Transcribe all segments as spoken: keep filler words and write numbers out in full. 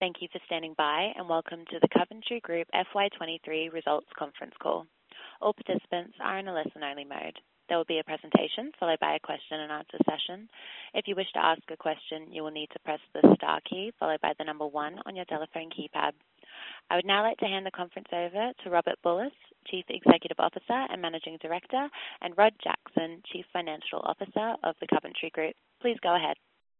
Thank you for standing by, and welcome to the Coventry Group F Y twenty-three Results Conference Call. All participants are in a listen-only mode. There will be a presentation followed by a question and answer session. If you wish to ask a question, you will need to press the star key followed by the number one on your telephone keypad. I would now like to hand the conference over to Robert Bulluss, Chief Executive Officer and Managing Director, and Rod Jackson, Chief Financial Officer of the Coventry Group. Please go ahead.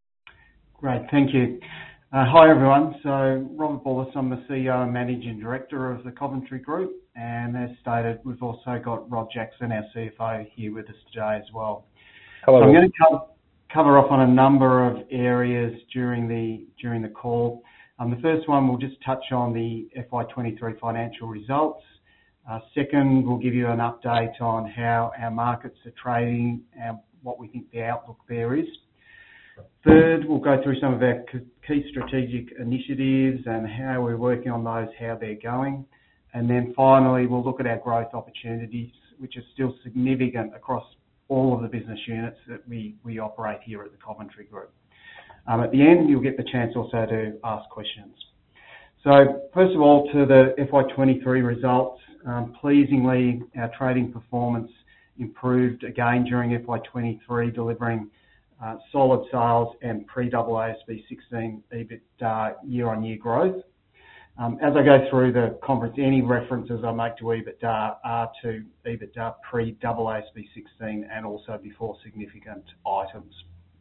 Great, thank you. Uh, hi everyone, so Robert Bulluss, I'm the C E O and Managing Director of the Coventry Group, and as stated, we've also got Rod Jackson, our C F O, here with us today as well. Hello. So I'm going to cover, cover off on a number of areas during the during the call. Um, the first one, we'll just touch on the F Y twenty-three financial results. Uh, second, we'll give you an update on how our markets are trading and what we think the outlook there is. Third, we'll go through some of our key strategic initiatives and how we're working on those, how they're going. And then finally, we'll look at our growth opportunities, which are still significant across all of the business units that we, we operate here at the Coventry Group. Um, at the end, you'll get the chance also to ask questions. So first of all, to the F Y twenty-three results, um, pleasingly, our trading performance improved again during F Y twenty-three, delivering Uh, solid sales and pre-A A S B sixteen EBITDA year-on-year growth. Um, as I go through the conference, any references I make to EBITDA are to EBITDA pre-A A S B sixteen and also before significant items.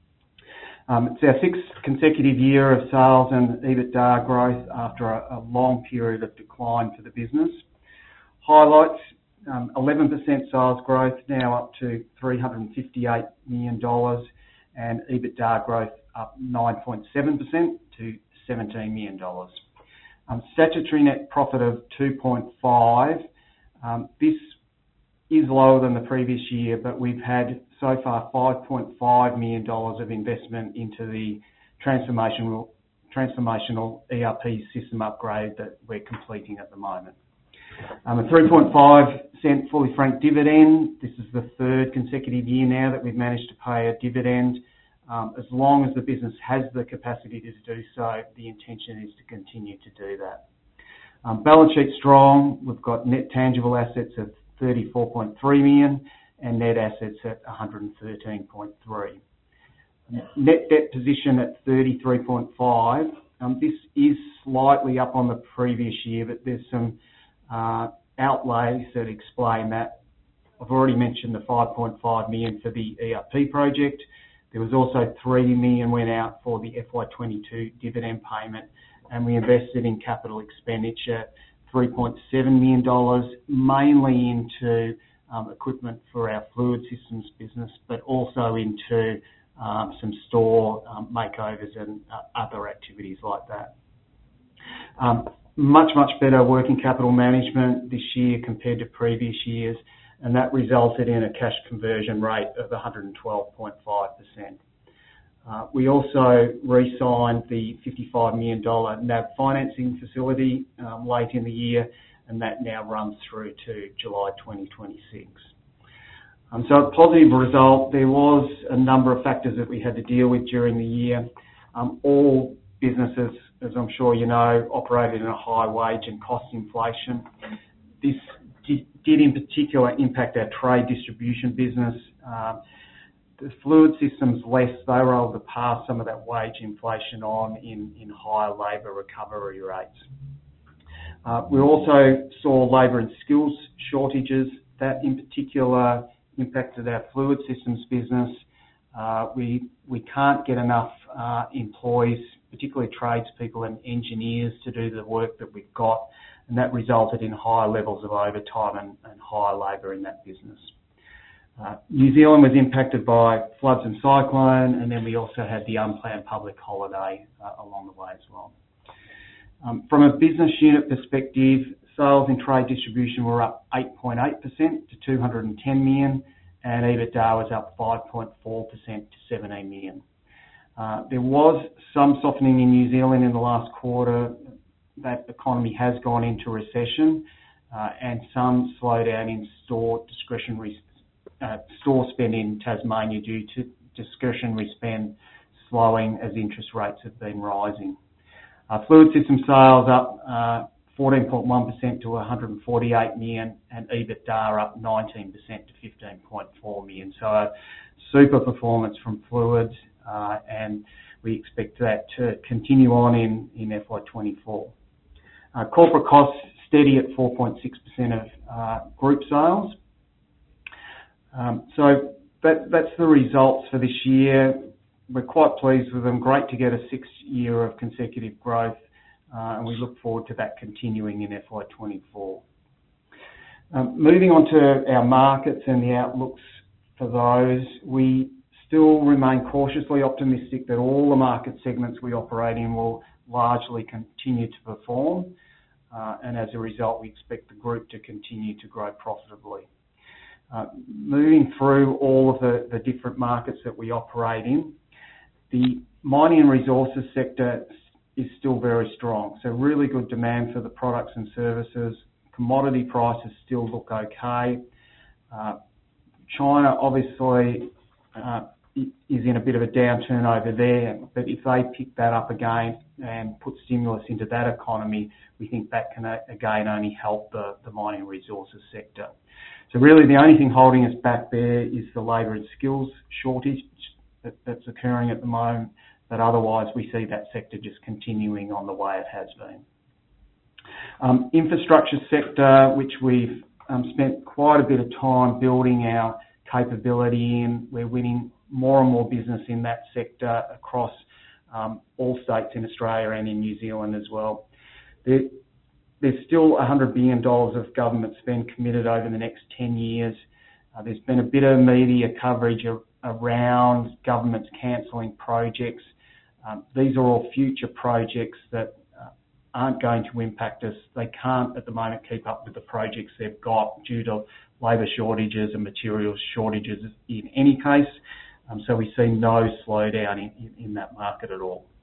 Um, it's our sixth consecutive year of sales and EBITDA growth after a, a long period of decline for the business. Highlights, um, eleven percent sales growth, now up to three hundred fifty-eight million dollars, and EBITDA growth up nine point seven percent to seventeen million dollars. Um, statutory net profit of two point five. Um, this is lower than the previous year, but we've had so far five point five million dollars of investment into the transformational, transformational E R P system upgrade that we're completing at the moment. Um, a three point five cent fully franked dividend. This is the third consecutive year now that we've managed to pay a dividend. Um, as long as the business has the capacity to do so, the intention is to continue to do that. Um, balance sheet strong. We've got net tangible assets of thirty-four point three million and net assets at one hundred thirteen point three. Net debt position at thirty-three point five. Um, this is slightly up on the previous year, but there's some Uh, outlays that explain that. I've already mentioned the five point five million for the E R P project. There was also three million went out for the F Y twenty-two dividend payment, and we invested in capital expenditure three point seven million dollars, mainly into um, equipment for our fluid systems business, but also into um, some store um, makeovers and uh, other activities like that. Um, Much, much better working capital management this year compared to previous years, and that resulted in a cash conversion rate of one hundred twelve point five percent. Uh, we also re-signed the fifty-five million dollars N A B financing facility um, late in the year, and that now runs through to July twenty twenty-six. Um, so a positive result. There was a number of factors that we had to deal with during the year. Um, all businesses, as I'm sure you know, operated in a high wage and cost inflation. This did in particular impact our trade distribution business. Um, the fluid systems less, they were able to pass some of that wage inflation on in, in higher labour recovery rates. Uh, we also saw labour and skills shortages. That in particular impacted our fluid systems business. Uh, we, we can't get enough uh, employees, particularly tradespeople and engineers, to do the work that we've got, and that resulted in higher levels of overtime and, and higher labour in that business. Uh, New Zealand was impacted by floods and cyclone, and then we also had the unplanned public holiday uh, along the way as well. Um, from a business unit perspective, sales in trade distribution were up eight point eight percent to two hundred ten million, and EBITDA was up five point four percent to seventeen million. Uh, there was some softening in New Zealand in the last quarter. That economy has gone into recession, uh, and some slowdown in store discretionary uh, store spend in Tasmania due to discretionary spend slowing as interest rates have been rising. Uh, Fluid System sales up uh, fourteen point one percent to one hundred forty-eight million and EBITDA up nineteen percent to fifteen point four million. So a super performance from Fluids, uh, and we expect that to continue on in, in F Y twenty-four. Uh, corporate costs steady at four point six percent of uh, group sales. Um, so that, that's the results for this year. We're quite pleased with them. Great to get a sixth year of consecutive growth, uh, and we look forward to that continuing in F Y twenty-four. Um, moving on to our markets and the outlooks for those, we still remain cautiously optimistic that all the market segments we operate in will largely continue to perform, uh, and as a result, we expect the group to continue to grow profitably. Uh, moving through all of the, the different markets that we operate in, the mining and resources sector is still very strong. So really good demand for the products and services. Commodity prices still look okay. Uh, China obviously uh, is in a bit of a downturn over there, but if they pick that up again and put stimulus into that economy, we think that can again only help the, the mining and resources sector. So really the only thing holding us back there is the labour and skills shortage that, that's occurring at the moment, but otherwise we see that sector just continuing on the way it has been. Um, infrastructure sector, which we've um, spent quite a bit of time building our capability in. We're winning more and more business in that sector across um, all states in Australia and in New Zealand as well. There, There's still one hundred billion dollars of government spend committed over the next ten years. Uh, there's been a bit of media coverage of, around governments cancelling projects. Um, these are all future projects that uh, aren't going to impact us. They can't at the moment keep up with the projects they've got due to labour shortages and materials shortages in any case. Um, so we see no slowdown in, in, in that market at all.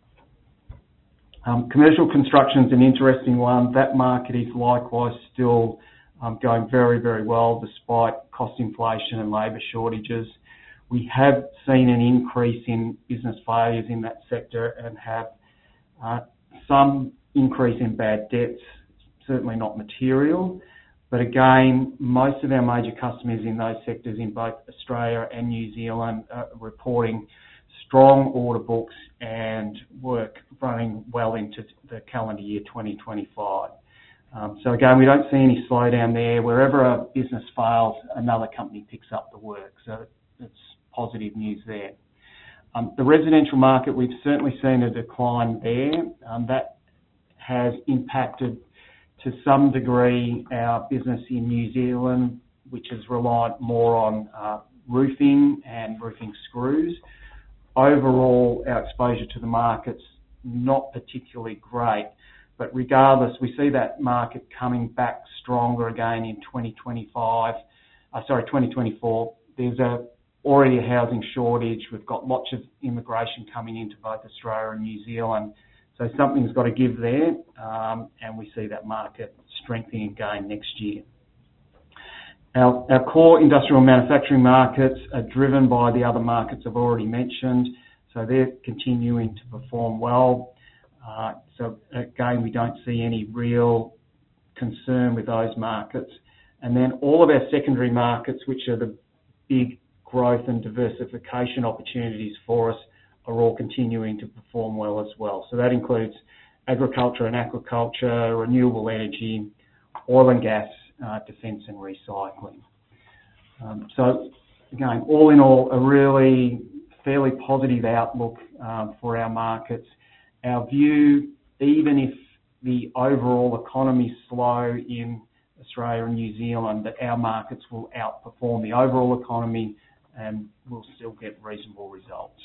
Um, commercial construction is an interesting one. That market is likewise still um, going very, very well despite cost inflation and labour shortages. We have seen an increase in business failures in that sector and have uh, some increase in bad debts, certainly not material. But again, most of our major customers in those sectors in both Australia and New Zealand are reporting strong order books and work running well into the calendar year twenty twenty-five. Um, so again, we don't see any slowdown there. Wherever a business fails, another company picks up the work. So it's positive news there. Um, the residential market, we've certainly seen a decline there. Um, that has impacted to some degree our business in New Zealand, which is reliant more on uh, roofing and roofing screws. Overall, our exposure to the market's not particularly great, but regardless, we see that market coming back stronger again in twenty twenty-five. Uh, sorry, twenty twenty-four. There's a, already a housing shortage. We've got lots of immigration coming into both Australia and New Zealand, so something's got to give there, um, and we see that market strengthening again next year. Our, our core industrial manufacturing markets are driven by the other markets I've already mentioned, so they're continuing to perform well. Uh, so again, we don't see any real concern with those markets. And then all of our secondary markets, which are the big growth and diversification opportunities for us, are all continuing to perform well as well. So that includes agriculture and aquaculture, renewable energy, oil and gas, uh, defence and recycling. Um, so again, all in all, a really fairly positive outlook um, for our markets. Our view, even if the overall economy is slow in Australia and New Zealand, that our markets will outperform the overall economy and we'll still get reasonable results.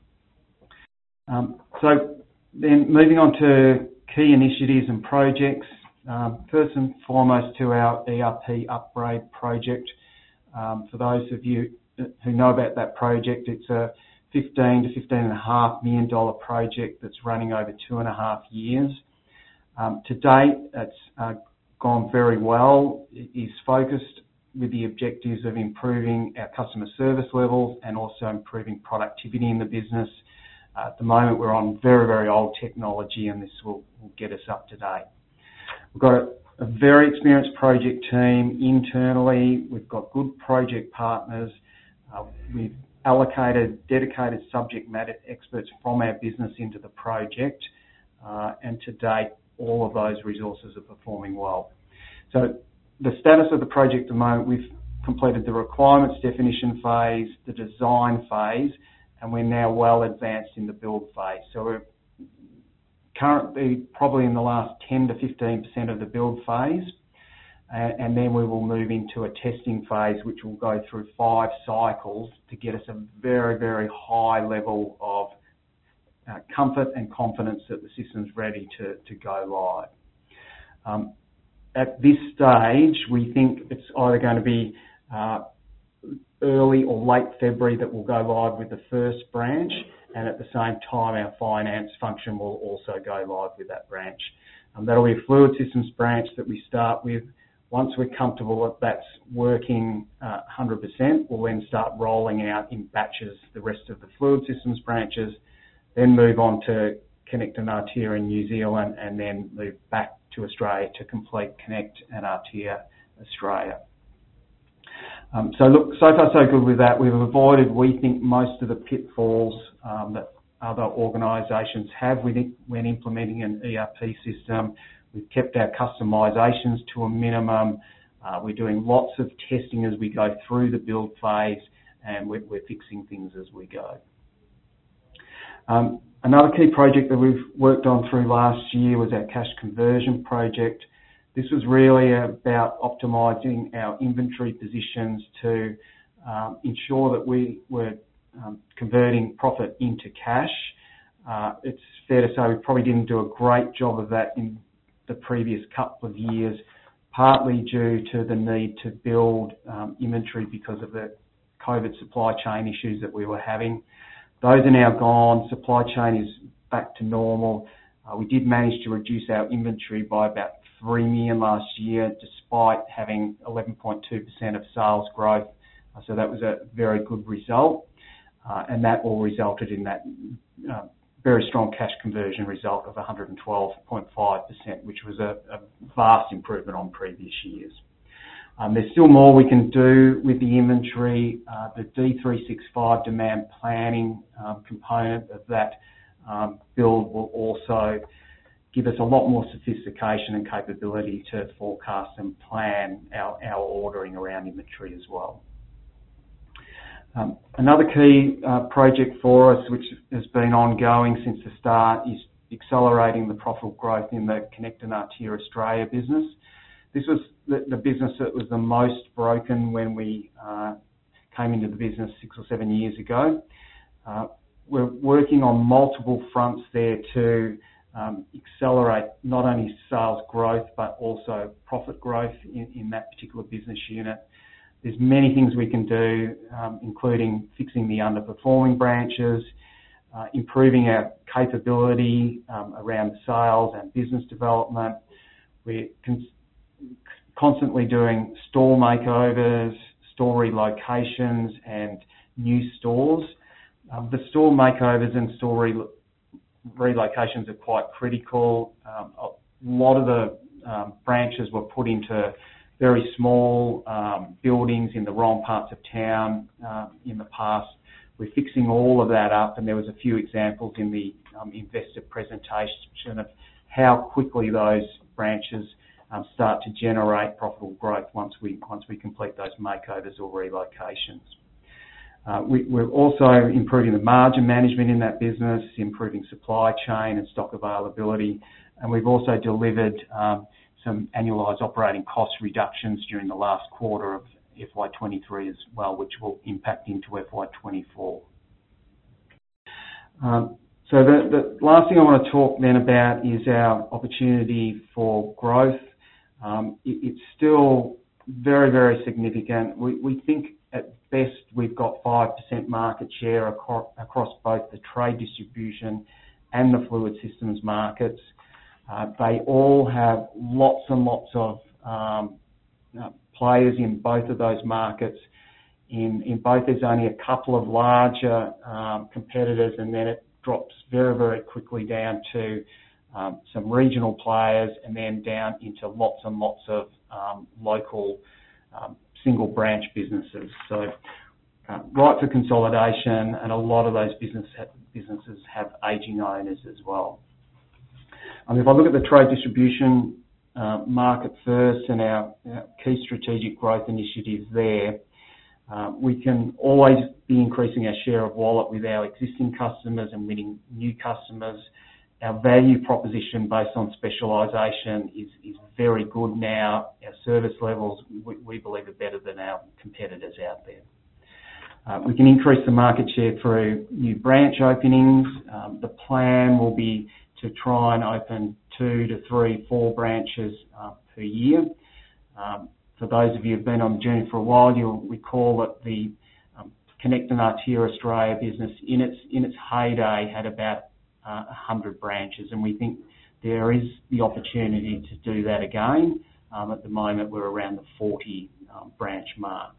Um, so then moving on to key initiatives and projects. Um, first and foremost to our E R P upgrade project. Um, for those of you who know about that project, it's a fifteen to fifteen and a half million dollar project that's running over two and a half years. Um, to date, it's uh, gone very well. It is focused with the objectives of improving our customer service levels and also improving productivity in the business. Uh, at the moment, we're on very, very old technology, and this will, will get us up to date. We've got a, a very experienced project team internally. We've got good project partners. Uh, we've allocated dedicated subject matter experts from our business into the project, uh, and to date, all of those resources are performing well. So the status of the project at the moment, we've completed the requirements definition phase, the design phase, and we're now well advanced in the build phase. So we're currently probably in the last ten to fifteen percent of the build phase, and then we will move into a testing phase, which will go through five cycles to get us a very, very high level of uh, comfort and confidence that the system's ready to, to go live. Um, at this stage, we think it's either going to be uh, early or late February that we'll go live with the first branch, and at the same time our finance function will also go live with that branch. Um, that'll be a fluid systems branch that we start with. Once we're comfortable that that's working uh, one hundred percent, we'll then start rolling out in batches the rest of the fluid systems branches, then move on to Connect and Artia in New Zealand, and then move back to Australia to complete Connect and Artia Australia. Um, so look, so far so good with that. We've avoided, we think, most of the pitfalls um, that other organisations have when implementing an E R P system. We've kept our customisations to a minimum. Uh, we're doing lots of testing as we go through the build phase, and we're, we're fixing things as we go. Um, another key project that we've worked on through last year was our cash conversion project. This was really about optimising our inventory positions to um, ensure that we were um, converting profit into cash. Uh, it's fair to say we probably didn't do a great job of that in the previous couple of years, partly due to the need to build um, inventory because of the COVID supply chain issues that we were having. Those are now gone. Supply chain is back to normal. Uh, we did manage to reduce our inventory by about three million last year, despite having eleven point two percent of sales growth. Uh, so that was a very good result, uh, and that all resulted in that uh, very strong cash conversion result of one hundred twelve point five percent, which was a, a vast improvement on previous years. Um, there's still more we can do with the inventory. Uh, the D three sixty-five demand planning um, component of that um, build will also give us a lot more sophistication and capability to forecast and plan our, our ordering around inventory as well. Um, another key uh, project for us, which has been ongoing since the start, is accelerating the profitable growth in the Connect and Artia Australia business. This was the, the business that was the most broken when we uh, came into the business six or seven years ago. Uh, we're working on multiple fronts there to um, accelerate not only sales growth but also profit growth in, in that particular business unit. There's many things we can do, um, including fixing the underperforming branches, uh, improving our capability um, around sales and business development. We're con- constantly doing store makeovers, store relocations and new stores. Um, the store makeovers and store re- relocations are quite critical. Um, a lot of the um, branches were put into very small um, buildings in the wrong parts of town uh, in the past. We're fixing all of that up, and there was a few examples in the um, investor presentation of how quickly those branches um, start to generate profitable growth once we once we complete those makeovers or relocations. Uh, we, we're also improving the margin management in that business, improving supply chain and stock availability, and we've also delivered um, some annualised operating cost reductions during the last quarter of F Y twenty-three as well, which will impact into F Y twenty-four. Um, so the, the last thing I want to talk then about is our opportunity for growth. Um, it, it's still very, very significant. We, we think at best we've got five percent market share across, across both the trade distribution and the fluid systems markets. Uh, they all have lots and lots of um, uh, players in both of those markets. In, in both, there's only a couple of larger um, competitors, and then it drops very, very quickly down to um, some regional players and then down into lots and lots of um, local um, single branch businesses. So uh, right for consolidation, and a lot of those business ha- businesses have ageing owners as well. Um, if I look at the trade distribution uh, market first and our, our key strategic growth initiatives there, uh, we can always be increasing our share of wallet with our existing customers and winning new customers. Our value proposition based on specialisation is, is very good now. Our service levels, we, we believe, are better than our competitors out there. Uh, we can increase the market share through new branch openings. Um, the plan will be to try and open two to three, four branches uh, per year. Um, for those of you who've been on the journey for a while, you'll recall that the um, Connect and Artia Australia business in its in its heyday had about uh, one hundred branches, and we think there is the opportunity to do that again. Um, at the moment, we're around the forty um, branch mark.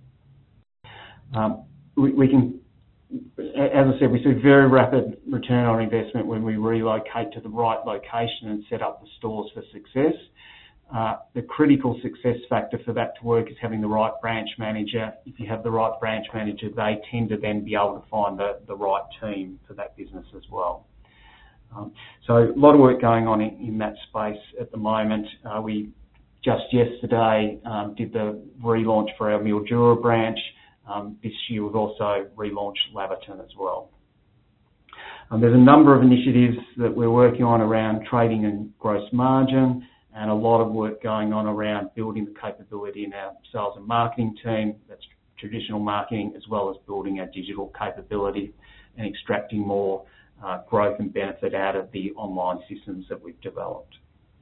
Um, we, we can, as I said, we see very rapid return on investment when we relocate to the right location and set up the stores for success. Uh, the critical success factor for that to work is having the right branch manager. If you have the right branch manager, they tend to then be able to find the, the right team for that business as well. Um, so a lot of work going on in, in that space at the moment. Uh, we just yesterday um, did the relaunch for our Mildura branch. Um, this year we've also relaunched Laverton as well. Um, there's a number of initiatives that we're working on around trading and gross margin, and a lot of work going on around building the capability in our sales and marketing team. That's traditional marketing, as well as building our digital capability and extracting more uh, growth and benefit out of the online systems that we've developed.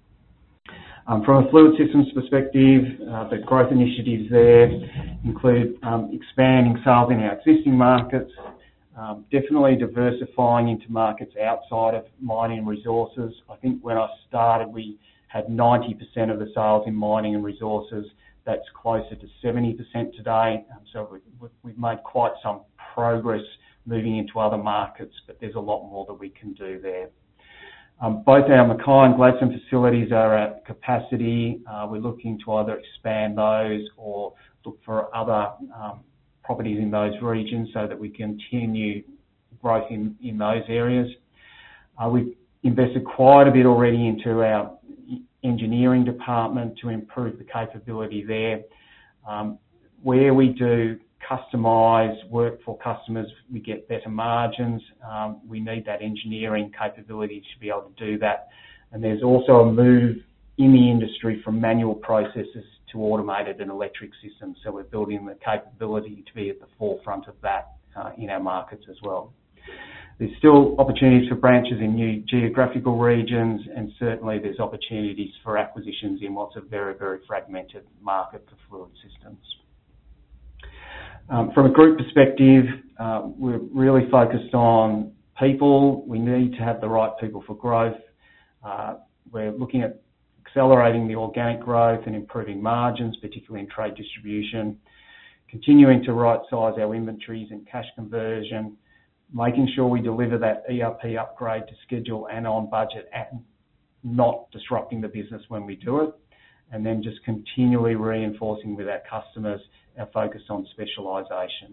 Um, from a fluid systems perspective, uh, the growth initiatives there include um, expanding sales in our existing markets, um, definitely diversifying into markets outside of mining and resources. I think when I started, we had ninety percent of the sales in mining and resources. That's closer to seventy percent today. Um, so we, we've made quite some progress moving into other markets, but there's a lot more that we can do there. Um, both our Mackay and Gladstone facilities are at capacity. Uh, we're looking to either expand those or look for other um, properties in those regions so that we continue growth in, in those areas. Uh, we've invested quite a bit already into our engineering department to improve the capability there. Um, where we do customised work for customers, we get better margins. Um, we need that engineering capability to be able to do that. And there's also a move in the industry from manual processes to automated and electric systems. So we're building the capability to be at the forefront of that uh, in our markets as well. There's still opportunities for branches in new geographical regions, and certainly there's opportunities for acquisitions in what's a very, very fragmented market for fluid systems. Um, from a group perspective, uh, we're really focused on people. We need to have the right people for growth. Uh, we're looking at accelerating the organic growth and improving margins, particularly in trade distribution, continuing to right-size our inventories and cash conversion, making sure we deliver that E R P upgrade to schedule and on budget and not disrupting the business when we do it, and then just continually reinforcing with our customers our focus on specialisation.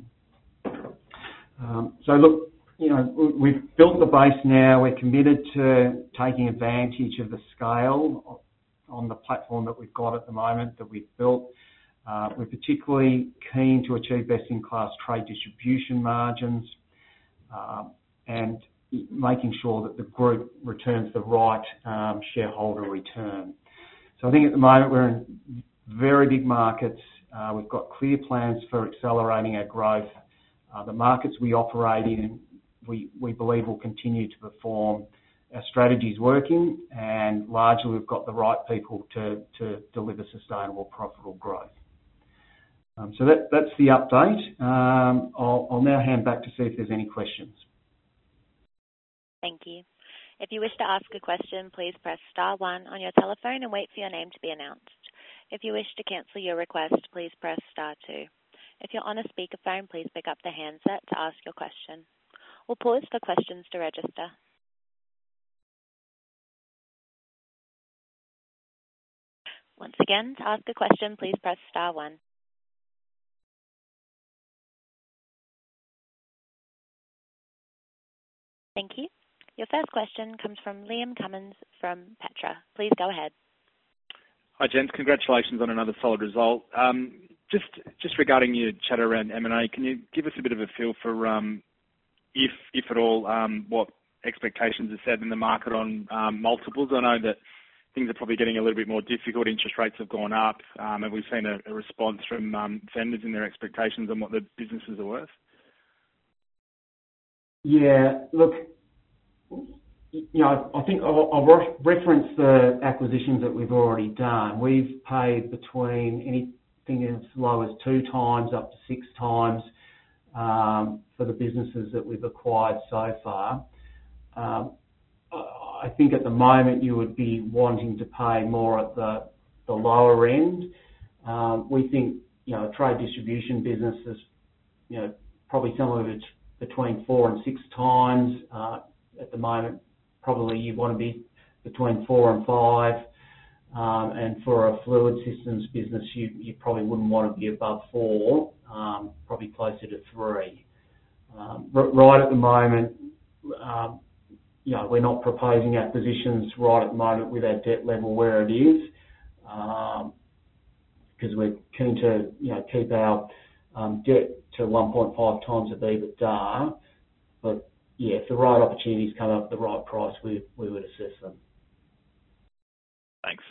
Um, so look, you know, we've built the base now. We're committed to taking advantage of the scale on the platform that we've got at the moment that we've built. Uh, we're particularly keen to achieve best-in-class trade distribution margins, Um, and making sure that the group returns the right um, shareholder return. So I think at the moment we're in very big markets. Uh, we've got clear plans for accelerating our growth. Uh, the markets we operate in, we, we believe will continue to perform. Our strategy is working, and largely we've got the right people to, to deliver sustainable, profitable growth. Um, so that, that's the update. Um, I'll, I'll now hand back to see if there's any questions. Thank you. If you wish to ask a question, please press star one on your telephone and wait for your name to be announced. If you wish to cancel your request, please press star two. If you're on a speakerphone, please pick up the handset to ask your question. We'll pause for questions to register. Once again, to ask a question, please press star one. Thank you. Your first question comes from Liam Cummins from Petra. Please go ahead. Hi, gents. Congratulations on another solid result. Um, just just regarding your chat around M and A, can you give us a bit of a feel for, um, if if at all, um, what expectations are set in the market on um, multiples? I know that things are probably getting a little bit more difficult. Interest rates have gone up, um, and we've seen a, a response from um, vendors in their expectations on what the businesses are worth. Yeah, look, you know, I think I'll, I'll reference the acquisitions that we've already done. We've paid between anything as low as two times up to six times um, for the businesses that we've acquired so far. Um, I think at the moment you would be wanting to pay more at the, the lower end. Um, we think, you know, a trade distribution business is, you know, probably somewhere it's between four and six times. Uh, at the moment, probably you want to be between four and five. Um, and for a fluid systems business, you, you probably wouldn't want to be above four, um, probably closer to three. Um, right at the moment, um, you know, we're not proposing acquisitions right at the moment with our debt level where it is, because um, we're keen to, you know, keep our um, debt to one point five times of EBITDA. But yeah, if the right opportunities come up at the right price, we we would assess them. Thanks.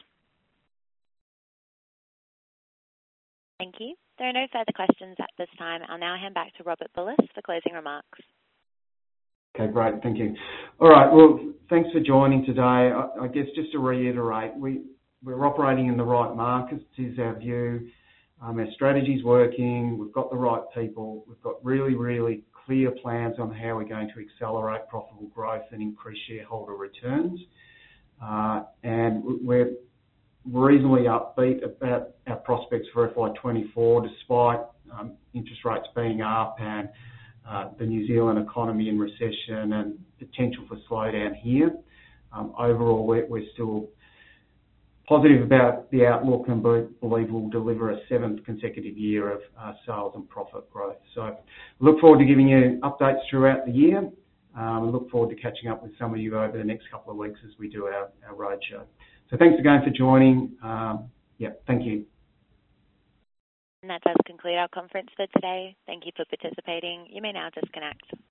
Thank you. There are no further questions at this time. I'll now hand back to Robert Bulluss for closing remarks. Okay, great. Thank you. All right. Well, thanks for joining today. I, I guess just to reiterate, we, we're operating in the right markets is our view. Um, our strategy's working. We've got the right people. We've got really, really clear plans on how we're going to accelerate profitable growth and increase shareholder returns. Uh, and we're reasonably upbeat about our prospects for F Y twenty-four, despite um, interest rates being up and uh, the New Zealand economy in recession and potential for slowdown here. Um, overall, we're, we're still positive about the outlook and believe we'll deliver a seventh consecutive year of uh, sales and profit growth. So look forward to giving you updates throughout the year. Um, look forward to catching up with some of you over the next couple of weeks as we do our, our roadshow. So thanks again for joining. Um, yeah, thank you. And that does conclude our conference for today. Thank you for participating. You may now disconnect.